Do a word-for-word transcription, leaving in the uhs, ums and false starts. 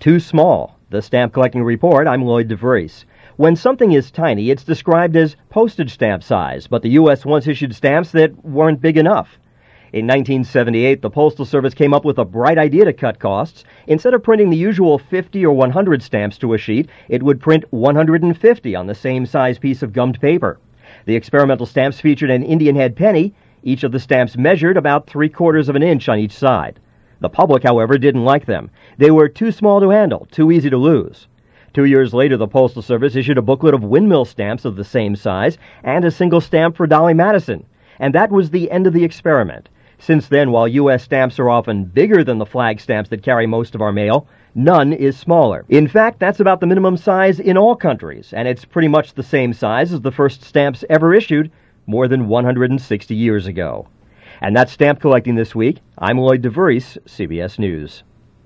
Too small. The Stamp Collecting Report, I'm Lloyd DeVries. When something is tiny, it's described as postage stamp size, but the U S once issued stamps that weren't big enough. In nineteen seventy-eight, the Postal Service came up with a bright idea to cut costs. Instead of printing the usual fifty or one hundred stamps to a sheet, it would print one hundred fifty on the same size piece of gummed paper. The experimental stamps featured an Indian head penny. Each of the stamps measured about three quarters of an inch on each side. The public, however, didn't like them. They were too small to handle, too easy to lose. Two years later, the Postal Service issued a booklet of windmill stamps of the same size and a single stamp for Dolly Madison. And that was the end of the experiment. Since then, while U S stamps are often bigger than the flag stamps that carry most of our mail, none is smaller. In fact, that's about the minimum size in all countries, and it's pretty much the same size as the first stamps ever issued more than one hundred sixty years ago. And that's Stamp Collecting this week. I'm Lloyd DeVries, C B S News.